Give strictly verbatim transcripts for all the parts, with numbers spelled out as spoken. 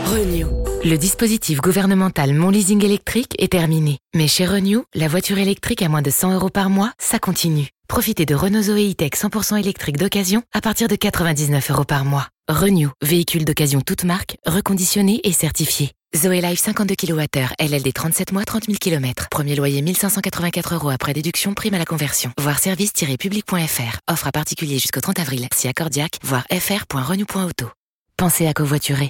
Renew. Le dispositif gouvernemental Mon Leasing électrique est terminé. Mais chez Renew, la voiture électrique à moins de cent euros par mois, ça continue. Profitez de Renault Zoé E-Tech cent pour cent électrique d'occasion à partir de quatre-vingt-dix-neuf euros par mois. Renew, véhicule d'occasion toute marque, reconditionné et certifié. Zoé Life cinquante-deux kilowattheures, L L D trente-sept mois, trente mille kilomètres. Premier loyer mille cinq cent quatre-vingt-quatre euros après déduction, prime à la conversion. Voir service tiret public point f r. Offre à particulier jusqu'au trente avril. Si accordiaque, voir f r point renew point auto. Pensez à covoiturer.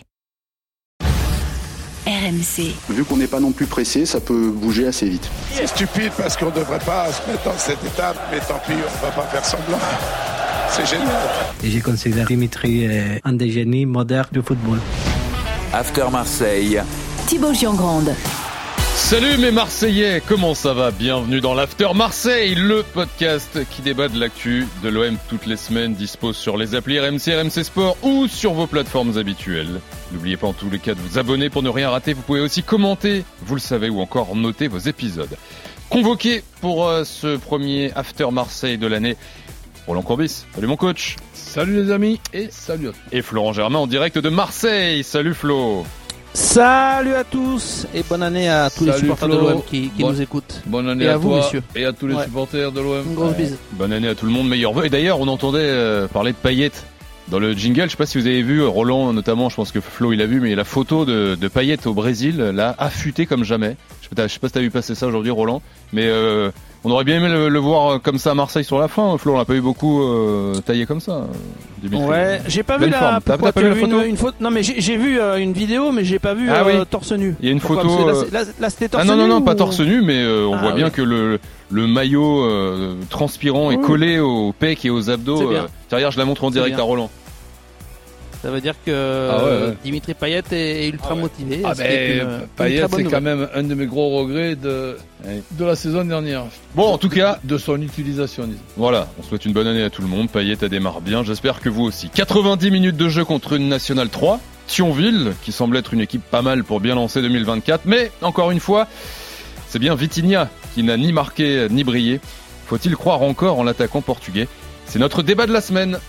R M C. Vu qu'on n'est pas non plus pressé, ça peut bouger assez vite. C'est stupide parce qu'on ne devrait pas se mettre dans cette étape, mais tant pis, on ne va pas faire semblant. C'est génial. Et je considère Dimitri un des génies modernes du football. After Marseille. Thibaut Giangrande. Salut mes Marseillais, comment ça va? Bienvenue dans l'After Marseille, le podcast qui débat de l'actu de l'O M toutes les semaines, dispose sur les applis R M C, R M C Sport ou sur vos plateformes habituelles. N'oubliez pas en tous les cas de vous abonner pour ne rien rater, vous pouvez aussi commenter, vous le savez, ou encore noter vos épisodes. Convoqué pour euh, ce premier After Marseille de l'année, Roland Courbis, salut mon coach. Salut les amis et salut à tous. Et Florent Germain en direct de Marseille, salut Flo. Salut à tous et bonne année à tous Salut les supporters Flo. de l'O M qui, qui Bonne, nous écoutent. Bonne année et à, à vous, toi messieurs. et à tous les ouais. supporters de l'O M. Une grosse ouais. bise. Bonne année à tout le monde, meilleurs vœux. Et d'ailleurs, on entendait euh, parler de Payet dans le jingle. Je sais pas si vous avez vu, Roland notamment, je pense que Flo il a vu, mais la photo de, de Payet au Brésil, là, affûté comme jamais. Je sais pas, je sais pas si t'as vu passer ça aujourd'hui, Roland, mais euh, on aurait bien aimé le, le voir comme ça à Marseille sur la fin. Flo, on l'a pas eu beaucoup euh, taillé comme ça. Dimitri. Ouais, j'ai pas vu Belle la. forme. T'as- Pourquoi t'as pas tu vu as la vu photo une, une photo Non mais j'ai, j'ai vu euh, une vidéo, mais j'ai pas vu Ah euh, oui. torse nu. Il y a une Pourquoi photo. Parce que euh, Là, c'est- là, là, c'était torse Ah non, nu. non, non, ou- pas torse nu, mais euh, on Ah, voit bien oui. que le, le maillot euh, transpirant est Oui. collé aux pecs et aux abdos. C'est bien. Euh, derrière, je la montre en C'est direct bien. à Roland. Ça veut dire que Ah ouais, euh, ouais. Dimitri Payet est, est ultra Ah ouais. motivé. Ah ce qui est ben, une- une Payet, très bonne c'est quand nouvelle. même un de mes gros regrets de, Ouais. de la saison dernière. Bon, en tout cas, De son utilisation, disons. voilà, on souhaite une bonne année à tout le monde. Payet, a démarre bien, j'espère que vous aussi. quatre-vingt-dix minutes de jeu contre une Nationale trois. Thionville, qui semble être une équipe pas mal pour bien lancer deux mille vingt-quatre. Mais, encore une fois, c'est bien Vitinha qui n'a ni marqué ni brillé. Faut-il croire encore en l'attaquant portugais? C'est notre débat de la semaine.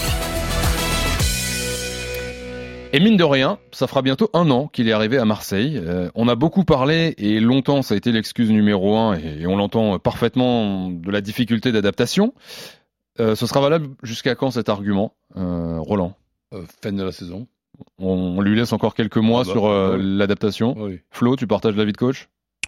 Et mine de rien, ça fera bientôt un an qu'il est arrivé à Marseille. Euh, on a beaucoup parlé, et longtemps ça a été l'excuse numéro un, et, et on l'entend parfaitement, de la difficulté d'adaptation. Euh, ce sera valable jusqu'à quand cet argument, euh, Roland? Euh, fin de la saison. On, on lui laisse encore quelques mois Ah bah, sur euh, oui. l'adaptation. Oui. Flo, tu partages l'avis de coach?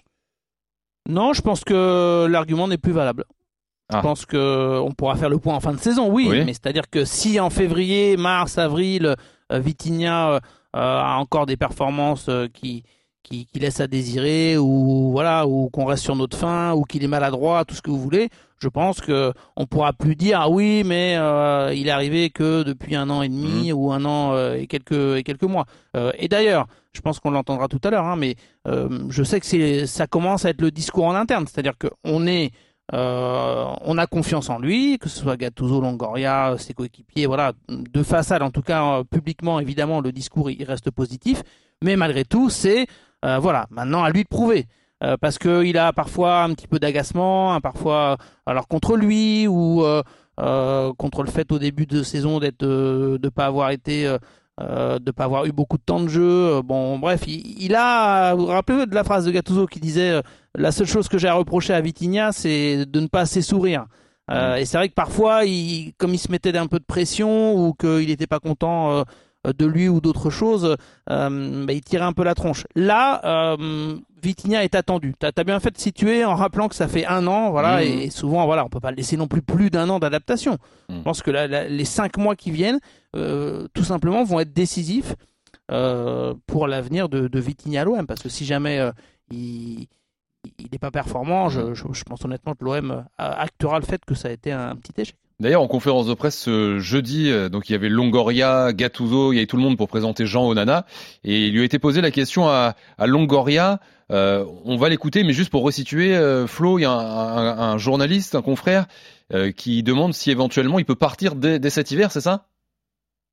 Non, je pense que l'argument n'est plus valable. Ah. Je pense que on pourra faire le point en fin de saison, oui, Oui. mais c'est-à-dire que si en février, mars, avril, euh, Vitinha euh, a encore des performances euh, qui, qui qui laissent à désirer, ou voilà, ou qu'on reste sur notre faim, ou qu'il est maladroit, tout ce que vous voulez, je pense que on pourra plus dire ah oui, mais euh, il est arrivé que depuis un an et demi Mmh. ou un an euh, et quelques et quelques mois. Euh, et d'ailleurs, je pense qu'on l'entendra tout à l'heure, hein, mais euh, je sais que c'est ça commence à être le discours en interne, c'est-à-dire que on est Euh, on a confiance en lui, que ce soit Gattuso, Longoria, ses coéquipiers, voilà, de façade en tout cas, euh, publiquement évidemment le discours il reste positif, mais malgré tout c'est euh, voilà, maintenant à lui de prouver, euh, parce que il a parfois un petit peu d'agacement, hein, parfois alors contre lui ou euh, euh, contre le fait au début de saison d'être euh, de pas avoir été euh, euh, de pas avoir eu beaucoup de temps de jeu. Bon, bref, il, il a. Vous vous rappelez de la phrase de Gattuso qui disait euh, la seule chose que j'ai à reprocher à Vitinha, c'est de ne pas assez sourire. Euh, mmh. Et c'est vrai que parfois, il, comme il se mettait un peu de pression ou qu'il n'était pas content euh, de lui ou d'autres choses, euh, bah, il tirait un peu la tronche. Là, euh, Vitinha est attendu. T'as, t'as bien fait de situer en rappelant que ça fait un an, voilà, mmh. et souvent, voilà, on peut pas le laisser non plus plus d'un an d'adaptation. Mmh. Je pense que la, la, les cinq mois qui viennent, euh, tout simplement, vont être décisifs euh, pour l'avenir de, de Vitinha à l'O M, parce que si jamais euh, il il n'est pas performant, je, je, je pense honnêtement que l'O M actera le fait que ça a été un, un petit échec. D'ailleurs, en conférence de presse ce jeudi, donc il y avait Longoria, Gattuso, il y avait tout le monde pour présenter Jean Onana, et il lui a été posé la question à, à Longoria. Euh, on va l'écouter, mais juste pour resituer, euh, Flo, il y a un, un, un journaliste, un confrère, euh, qui demande si éventuellement il peut partir dès, dès cet hiver, c'est ça?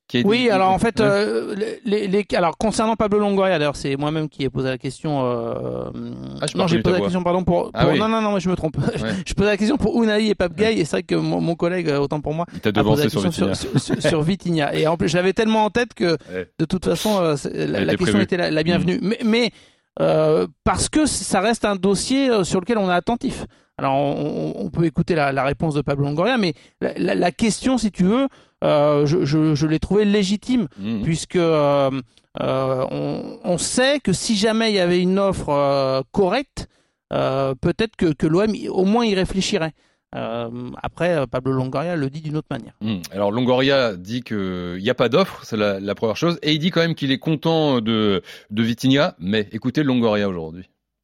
qui a été... Oui, alors en fait, Ouais. euh, les, les, alors concernant Pablo Longoria, d'ailleurs, c'est moi-même qui ai posé la question. Euh, Ah, je non, j'ai ta posé la voix. question, pardon, pour. Ah pour- oui. Non, non, non, mais je me trompe. Ouais. je posais la question pour Unai et Pape Gay, et c'est vrai que mon, mon collègue, autant pour moi, Il t'a a posé devancé la sur question Vitinha. sur, sur, sur Vitinha. Et en plus, j'avais tellement en tête que, Ouais. de toute façon, euh, c'est- la, Elle la était question prévue. était la, la bienvenue. Mais, mais euh, parce que ça reste un dossier euh, sur lequel on est attentif. Alors, on, on peut écouter la, la réponse de Pablo Longoria, mais la, la, la question, si tu veux, euh, je, je, je l'ai trouvée légitime, Mmh. puisque euh, euh, on, on sait que si jamais il y avait une offre euh, correcte, euh, peut-être que, que l'O M au moins y réfléchirait. Euh, après, Pablo Longoria le dit d'une autre manière. Mmh. Alors Longoria dit qu'il n'y a pas d'offre, c'est la, la première chose, et il dit quand même qu'il est content de, de Vitinha, mais écoutez Longoria aujourd'hui.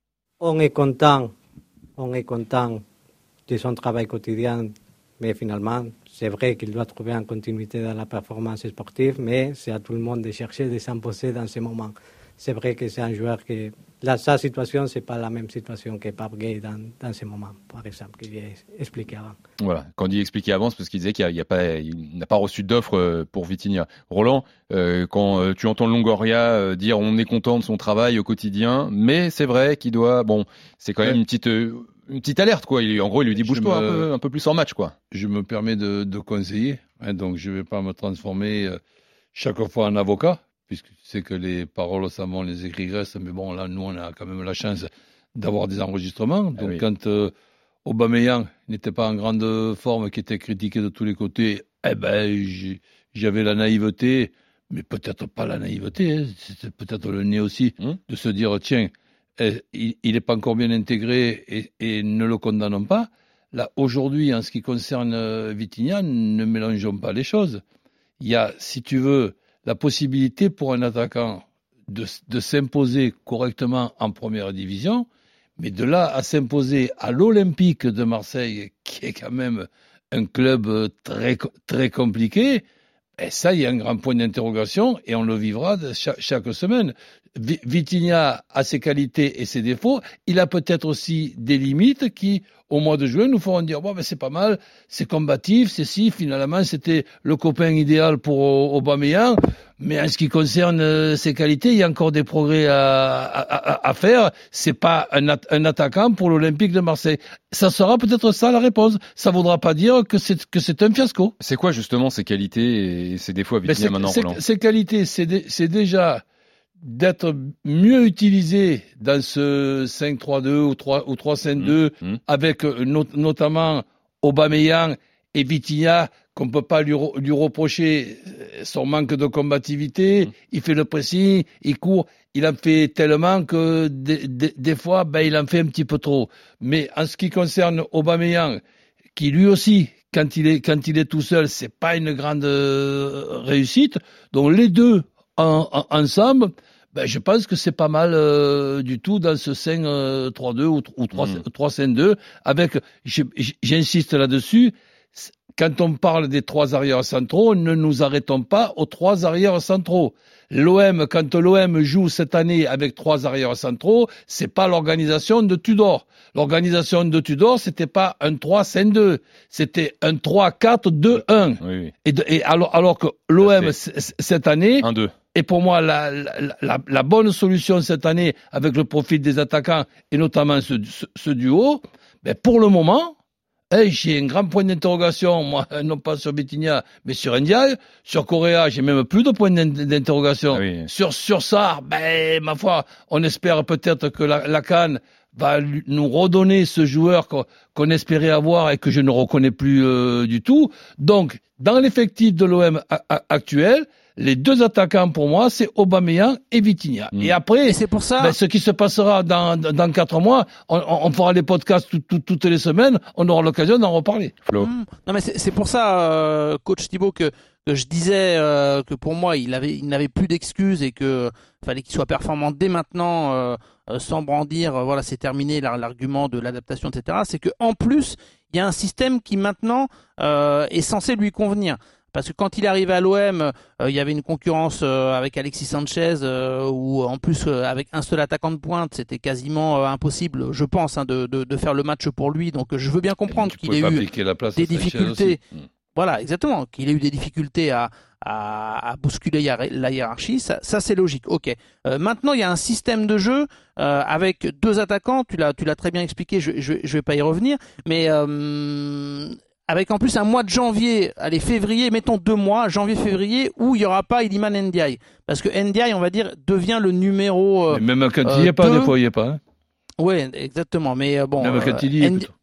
On est content, on est content de son travail quotidien, mais finalement, c'est vrai qu'il doit trouver une continuité dans la performance sportive, mais c'est à tout le monde de chercher de s'imposer dans ce moment. C'est vrai que c'est un joueur que... Là, sa situation, ce n'est pas la même situation que Pape Gay dans, dans ce moment, par exemple, que j'ai expliqué avant. Voilà, quand il expliquait avant, c'est parce qu'il disait qu'il n'y a, a pas, il n'a pas reçu d'offre euh, pour Vitinha. Roland, euh, quand euh, tu entends Longoria euh, dire on est content de son travail au quotidien, mais c'est vrai qu'il doit, bon, c'est quand même Ouais. une petite, euh, une petite alerte quoi. Il, en gros, il lui dit Je bouge-toi me- un peu, un peu plus en match quoi. Je me permets de, de conseiller, hein, donc je ne vais pas me transformer euh, chaque fois en avocat, puisque tu sais que les paroles savent, les écrits restent, mais bon, là, nous, on a quand même la chance d'avoir des enregistrements. Donc, Ah oui. quand euh, Aubameyang n'était pas en grande forme, qui était critiqué de tous les côtés, eh ben, j'ai- j'avais la naïveté, mais peut-être pas la naïveté, hein, c'était peut-être le nez aussi, Hum. de se dire, tiens, eh, il n'est pas encore bien intégré et, et ne le condamnons pas. Là, aujourd'hui, en ce qui concerne euh, Vitinha, ne mélangeons pas les choses. Il y a, si tu veux, la possibilité pour un attaquant de, de s'imposer correctement en première division, mais de là à s'imposer à l'Olympique de Marseille, qui est quand même un club très, très compliqué, et ça, il y a un grand point d'interrogation et on le vivra de chaque, chaque semaine. Vi- Vitinha a ses qualités et ses défauts. Il a peut-être aussi des limites qui, au mois de juin, nous feront dire bon, ben, c'est pas mal, c'est combatif, c'est si, finalement, c'était le copain idéal pour Aubameyang. Mais en ce qui concerne euh, ses qualités, il y a encore des progrès à, à, à, à faire. C'est pas un, at- un attaquant pour l'Olympique de Marseille. Ça sera peut-être ça la réponse. Ça voudra pas dire que c'est que c'est un fiasco. C'est quoi justement ses qualités et ses défauts à Mais Vitinha c'est- maintenant, c'est- Roland? Ses qualités, c'est dé- c'est déjà d'être mieux utilisé dans ce cinq trois deux ou trois ou trois cinq deux Mmh, mmh. avec euh, not- notamment Aubameyang et Vitinha, qu'on peut pas lui, re- lui reprocher euh, son manque de combativité. Mmh. Il fait le pressing, il court, il en fait tellement que des, des- des fois, ben, il en fait un petit peu trop. Mais en ce qui concerne Aubameyang, qui lui aussi, quand il est, quand il est tout seul, c'est pas une grande euh, réussite. Donc les deux en, en- ensemble, ben, je pense que c'est pas mal euh, du tout dans ce cinq trois deux ou, ou Mm. trois cinq deux. Avec, je- j'insiste là-dessus, quand on parle des trois arrières centraux, ne nous arrêtons pas aux trois arrières centraux. L'O M, quand l'O M joue cette année avec trois arrières centraux, c'est pas l'organisation de Tudor. L'organisation de Tudor, c'était pas un trois cinq deux, c'était un trois quatre deux un. Oui, oui. Et, de- et alors, alors que l'O M, Ça c- c- cette année, un deux. est pour moi la, la, la, la bonne solution cette année avec le profil des attaquants et notamment ce, ce, ce duo, ben pour le moment, hey, j'ai un grand point d'interrogation, moi, non pas sur Vitinha, mais sur Ndiaye. Sur Correa, j'ai même plus de point d'in- d'interrogation. Ah oui. Sur, sur Sarr, ben, ma foi, on espère peut-être que la, la CAN va lui- nous redonner ce joueur qu'on qu'on espérait avoir et que je ne reconnais plus euh, du tout. Donc, dans l'effectif de l'O M a- a- actuel, les deux attaquants pour moi, c'est Aubameyang et Vitinha. Mm. Et après, Et c'est pour ça. ben, ce qui se passera dans, dans, dans quatre mois, on, on fera les podcasts tout- tout- toutes les semaines, on aura l'occasion d'en reparler. Flo. Mmh. Non mais c'est c'est pour ça, euh, coach Thibaut, que, que je disais euh, que pour moi il avait, il n'avait plus d'excuses et que fallait qu'il soit performant dès maintenant, euh, euh, sans brandir. euh, voilà, c'est terminé l'ar- l'argument de l'adaptation, et cetera. C'est que en plus il y a un système qui maintenant euh, est censé lui convenir. Parce que quand il est arrivé à l'O M, euh, il y avait une concurrence euh, avec Alexis Sanchez, euh, où en plus euh, avec un seul attaquant de pointe, c'était quasiment euh, impossible, je pense, hein, de, de, de faire le match pour lui. Donc je veux bien comprendre Tu qu'il pouvais ait pas eu piquer la place des à Sanchez difficultés. aussi. Voilà, exactement. Qu'il ait eu des difficultés à, à, à bousculer la hiérarchie, ça, ça c'est logique. Ok. Euh, maintenant, il y a un système de jeu euh, avec deux attaquants. Tu l'as, tu l'as très bien expliqué. Je, je, je vais pas y revenir, mais euh, avec en plus un mois de janvier, allez février, mettons deux mois, janvier-février, où il y aura pas Iliman Ndiaye, parce que Ndiaye, on va dire, devient le numéro. Euh, mais même quand il n'y est pas, des fois il n'y est pas. Hein. Ouais, exactement. Mais euh, bon. Même quand il y est. Ndi-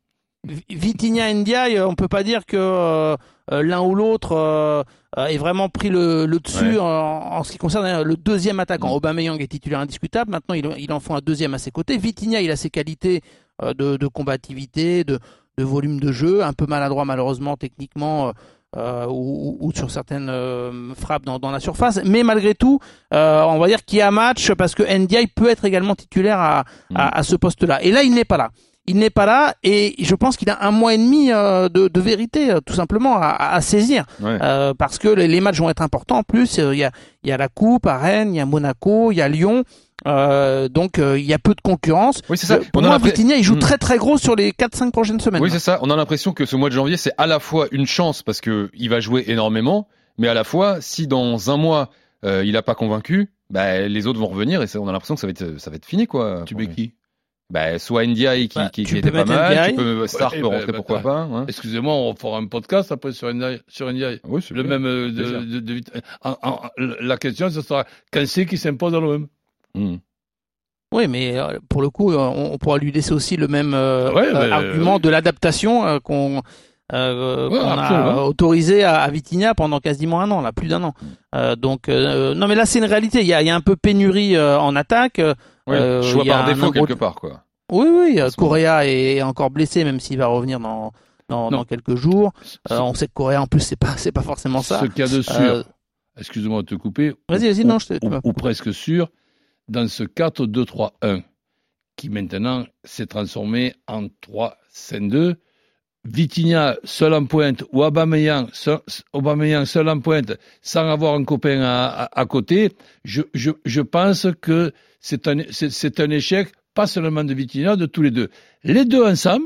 Vitinha Ndiaye, on peut pas dire que euh, l'un ou l'autre euh, ait vraiment pris le, le dessus ouais. en, en ce qui concerne le deuxième attaquant. Mmh. Aubameyang est titulaire indiscutable. Maintenant, il, il en faut un deuxième à ses côtés. Vitinha, il a ses qualités euh, de, de combativité, de, de volume de jeu, un peu maladroit malheureusement techniquement euh, ou, ou sur certaines euh, frappes dans, dans la surface. Mais malgré tout, euh, on va dire qu'il y a match parce que Ndiaye peut être également titulaire à, mmh. à, à ce poste-là. Et là, il n'est pas là. Il n'est pas là et je pense qu'il a un mois et demi euh, de, de vérité euh, tout simplement à, à saisir ouais. euh, parce que les, les matchs vont être importants. En plus, il euh, y a il y a la Coupe à Rennes, il y a Monaco, il y a Lyon, euh, donc il euh, y a peu de concurrence. Oui, c'est ça. Pour On moi, Vitinha, il joue mmh. très très gros sur les quatre cinq prochaines semaines. Oui, là. c'est ça. On a l'impression que ce mois de janvier, c'est à la fois une chance parce que il va jouer énormément, mais à la fois, si dans un mois euh, il a pas convaincu, bah, les autres vont revenir et ça, on a l'impression que ça va être ça va être fini quoi. Tu mets qui? Bah, soit Ndiaye qui, bah, qui, qui était pas mal, Ndiaye. Tu peux, Star ouais, peut bah, rentrer, bah, pourquoi bah, pas. Hein. Excusez-moi, on fera un podcast après sur Ndiaye. Sur Ndiaye. Oui, c'est le bien. même, de, de, de, de, en, en, la question, ce sera, quand c'est qui s'impose dans l'O M? Mmh. Oui, mais pour le coup, on, on pourra lui laisser aussi le même euh, ouais, euh, bah, argument euh, de l'adaptation euh, qu'on, euh, ouais, qu'on a autorisé à, à Vitinha pendant quasiment un an, là, plus d'un an. Euh, donc, euh, non, mais là, c'est une réalité. Il y a, il y a un peu pénurie euh, en attaque. Oui, euh, choix par défaut quelque part, quoi. Oui, oui, Correa est encore blessé, même s'il va revenir dans dans, dans quelques jours. Euh, on sait que Correa, en plus, c'est pas c'est pas forcément ça. Ce qu'il y a de sûr, euh... excuse-moi de te couper, vas-y, vas-y, ou, non, je te... ou, ou presque sûr, dans ce quatre deux trois un, qui maintenant s'est transformé en trois cinq deux, Vitinha seul en pointe ou Aubameyang seul, Aubameyang seul en pointe sans avoir un copain à, à, à côté, je, je, je pense que c'est un, c'est, c'est un échec, pas seulement de Vitinha, de tous les deux. Les deux ensemble,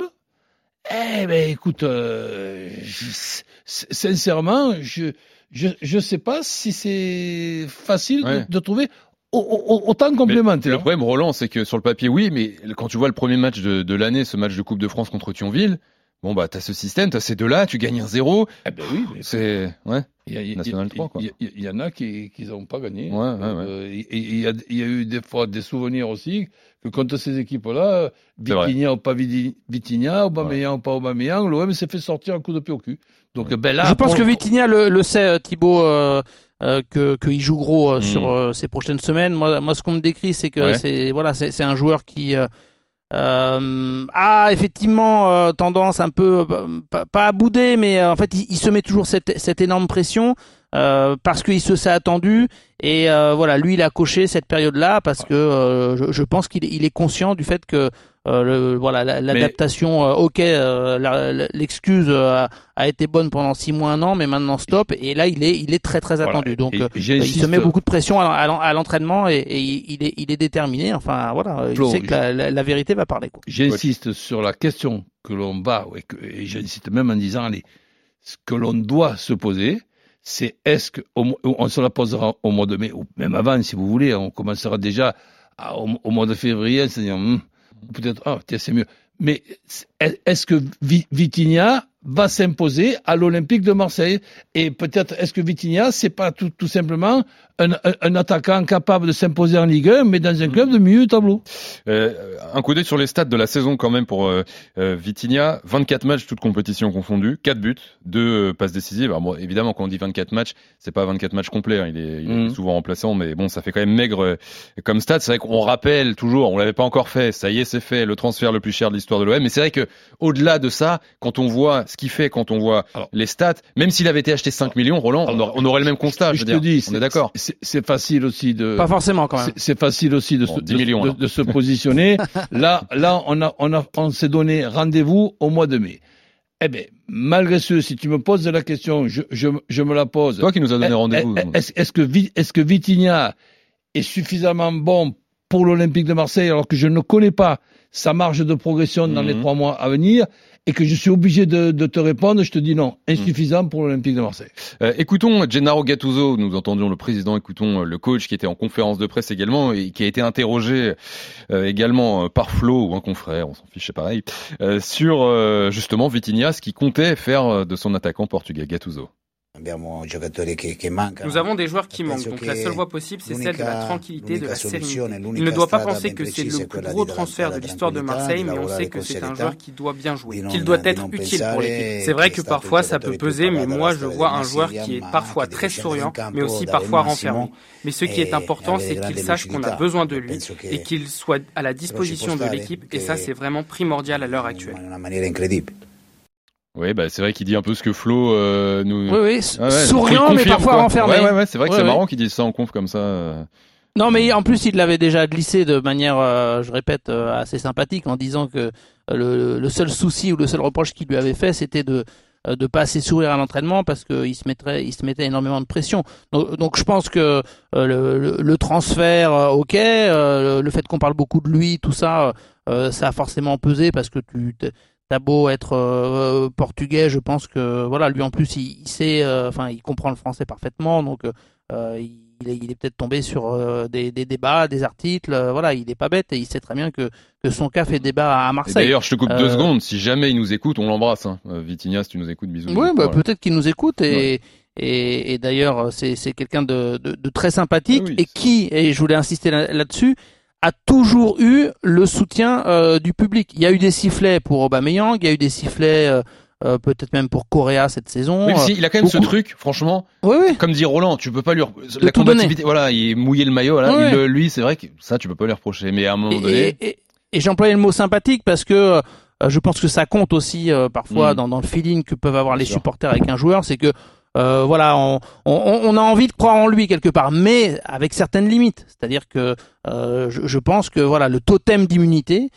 eh ben écoute, euh, je, sincèrement, je, je, je sais pas si c'est facile ouais. de, de trouver autant complémentaire. Le problème, Roland, c'est que sur le papier, oui, mais quand tu vois le premier match de, de l'année, ce match de Coupe de France contre Thionville, bon, bah, t'as ce système, t'as ces deux-là, tu gagnes un zéro. Eh ben oui, mais c'est, ouais. Il y, a, National trois, quoi. Il y, y, y en a qui, qui n'ont pas gagné. Ouais, ouais, ouais. Euh, et il y a, il y a eu des fois des souvenirs aussi que contre ces équipes-là, Vitinha ou pas Vitinha, Aubameyang ou pas Aubameyang, l'O M s'est fait sortir un coup de pied au cul. Donc, ouais. ben là. Je pense que Vitinha le, le sait, Thibaut, euh, euh, que, qu'il joue gros euh, mmh. sur euh, ces prochaines semaines. Moi, moi, ce qu'on me décrit, c'est que ouais. c'est, voilà, c'est, c'est un joueur qui, euh, Euh, a effectivement euh, tendance un peu euh, pas, pas à bouder, mais euh, en fait il, il se met toujours cette, cette énorme pression euh, parce qu'il se s'est attendu et euh, voilà, lui il a coché cette période-là parce que euh, je, je pense qu'il il est conscient du fait que euh, le, voilà l'adaptation mais... euh, ok euh, la, l'excuse euh, a été bonne pendant six mois un an mais maintenant stop et là il est il est très très attendu voilà. donc euh, il se met beaucoup de pression à, à, à l'entraînement et, et il est il est déterminé enfin voilà il Flo, sait que la, la, la vérité va parler quoi. J'insiste ouais. sur la question que l'on bat et, que, et j'insiste même en disant allez ce que l'on doit se poser c'est est-ce que au, on se la posera au mois de mai ou même avant si vous voulez on commencera déjà à, au, au mois de février c'est-à-dire hum, peut-être, ah, tiens, c'est mieux. Mais est-ce que Vitinha va s'imposer à l'Olympique de Marseille? Et peut-être, est-ce que Vitinha, c'est pas tout, tout simplement un, un, un attaquant capable de s'imposer en Ligue un, mais dans un club de milieu de tableau? euh, Un coup d'œil sur les stats de la saison quand même pour euh, euh, Vitinha. vingt-quatre matchs, toutes compétitions confondues, quatre buts, deux euh, passes décisives. Alors bon, évidemment, quand on dit vingt-quatre matchs, c'est pas vingt-quatre matchs complets. Hein. Il, est, il mmh. est souvent remplaçant, mais bon, ça fait quand même maigre euh, comme stats. C'est vrai qu'on rappelle toujours, on l'avait pas encore fait. Ça y est, c'est fait. Le transfert le plus cher de l'histoire de l'O M. Mais c'est vrai que au-delà de ça, quand on voit ce qu'il fait, quand on voit alors, les stats, même s'il avait été acheté cinq millions, Roland, on aurait, on aurait le même constat. Je, je veux te dire. dis, on est d'accord. C'est, c'est facile aussi de. Pas forcément quand même. C'est, c'est facile aussi de, bon, se, dix millions, de, de, de se positionner. là, là, on a, on a, on s'est donné rendez-vous au mois de mai. Eh ben, malgré ce, si tu me poses la question, je, je, je me la pose. Toi qui nous as donné rendez-vous. Est-ce, est-ce que, est-ce que Vitinha est suffisamment bon pour l'Olympique de Marseille alors que je ne connais pas sa marge de progression dans mmh. les trois mois à venir et que je suis obligé de, de te répondre, je te dis non, insuffisant mmh. pour l'Olympique de Marseille. Euh, écoutons Gennaro Gattuso, nous entendions le président, écoutons le coach qui était en conférence de presse également et qui a été interrogé euh, également par Flo ou un confrère, on s'en fiche, c'est pareil, euh, sur euh, justement Vitinha, ce qu'il comptait faire de son attaquant portugais. Gattuso. Nous avons des joueurs qui manquent, donc la seule voie possible, c'est celle de la tranquillité, de la sérénité. Il ne doit pas penser que c'est le plus gros transfert de l'histoire de Marseille, mais on sait que c'est un joueur qui doit bien jouer, qu'il doit être utile pour l'équipe. C'est vrai que parfois ça peut peser, mais moi je vois un joueur qui est parfois très souriant, mais aussi parfois renfermé. Mais ce qui est important, c'est qu'il sache qu'on a besoin de lui et qu'il soit à la disposition de l'équipe, et ça c'est vraiment primordial à l'heure actuelle. Oui, bah c'est vrai qu'il dit un peu ce que Flo euh, nous. Oui, oui, ah ouais, souriant mais parfois quoi. renfermé. Ouais, ouais, ouais, c'est vrai que ouais, c'est ouais. marrant qu'il dise ça en conf comme ça. Non, mais en plus il l'avait déjà glissé de manière, euh, je répète, euh, assez sympathique en disant que euh, le, le seul souci ou le seul reproche qu'il lui avait fait, c'était de euh, de pas assez sourire à l'entraînement parce qu'il se mettrait, il se mettait énormément de pression. Donc, donc je pense que euh, le, le, le transfert, euh, ok, euh, le fait qu'on parle beaucoup de lui, tout ça, euh, ça a forcément pesé parce que tu t'as beau être euh, portugais, je pense que voilà, lui en plus il, il sait, enfin euh, il comprend le français parfaitement, donc euh, il, est, il est peut-être tombé sur euh, des, des débats, des articles, euh, voilà, il est pas bête et il sait très bien que que son cas fait débat à Marseille. Et d'ailleurs, je te coupe euh... deux secondes. Si jamais il nous écoute, on l'embrasse. Hein. Vitinha, si tu nous écoutes, bisous. Oui, bah, voilà. peut-être qu'il nous écoute et. Ouais. Et, et d'ailleurs, c'est, c'est quelqu'un de, de, de très sympathique ah oui, et qui, et je voulais insister là, là-dessus, a toujours eu le soutien euh, du public. Il y a eu des sifflets pour Aubameyang, il y a eu des sifflets euh, euh, peut-être même pour Correa cette saison. Même si il a quand même Beaucoup... ce truc, franchement, oui, oui. comme dit Roland, tu peux pas lui de la combativité. Voilà, il est mouillé le maillot. Là, oui, il, oui. lui, c'est vrai que ça, tu peux pas lui reprocher. Mais à un moment et, donné, et, et, et j'employais le mot sympathique parce que euh, je pense que ça compte aussi euh, parfois mmh. dans, dans le feeling que peuvent avoir Bien les sûr. supporters avec un joueur, c'est que Euh, voilà, on, on, on a envie de croire en lui quelque part, mais avec certaines limites. C'est-à-dire que euh, je, je pense que voilà, le totem d'immunité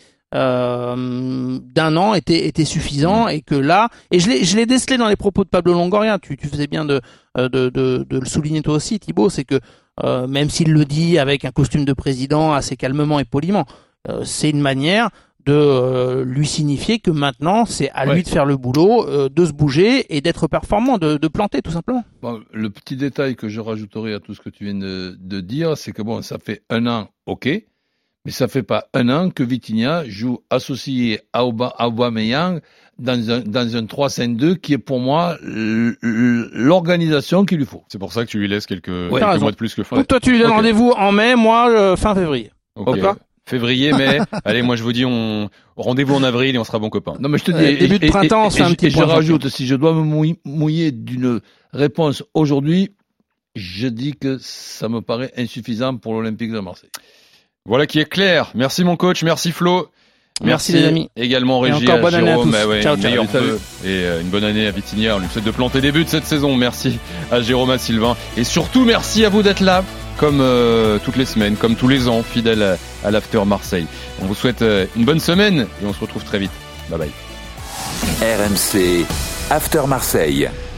euh, d'un an était, était suffisant mmh. et que là, et je l'ai, je l'ai décelé dans les propos de Pablo Longoria. Tu, tu faisais bien de, de, de, de le souligner toi aussi, Thibaut, c'est que euh, même s'il le dit avec un costume de président assez calmement et poliment, euh, c'est une manière de euh, lui signifier que maintenant c'est à ouais. lui de faire le boulot, euh, de se bouger et d'être performant, de, de planter tout simplement. Bon, le petit détail que je rajouterai à tout ce que tu viens de, de dire, c'est que bon, ça fait un an, ok, mais ça fait pas un an que Vitinha joue associé à Aubameyang dans un, dans un trois cinq deux qui est pour moi l'organisation qu'il lui faut. C'est pour ça que tu lui laisses quelques, ouais, quelques mois de plus que Flo. Donc toi tu lui donnes okay. rendez-vous en mai, moi euh, fin février. Ok. okay. Février, mai. Allez, moi je vous dis, on rendez-vous en avril et on sera bons copains. Non, mais je te dis, euh, début de printemps, on se fait un petit et je rajoute, si je dois me mouiller d'une réponse aujourd'hui, je dis que ça me paraît insuffisant pour l'Olympique de Marseille. Voilà qui est clair. Merci mon coach, merci Flo. Merci, merci les amis. Également Régie, et encore bonne Jérôme, année à tous. Ouais, ciao, ciao. Feu, et euh, une bonne année à Vitinha. On lui souhaite de planter des buts cette saison. Merci à Jérôme, à Sylvain. Et surtout, merci à vous d'être là, comme euh, toutes les semaines, comme tous les ans, fidèles à, à l'After Marseille. On vous souhaite euh, une bonne semaine et on se retrouve très vite. Bye bye. R M C After Marseille.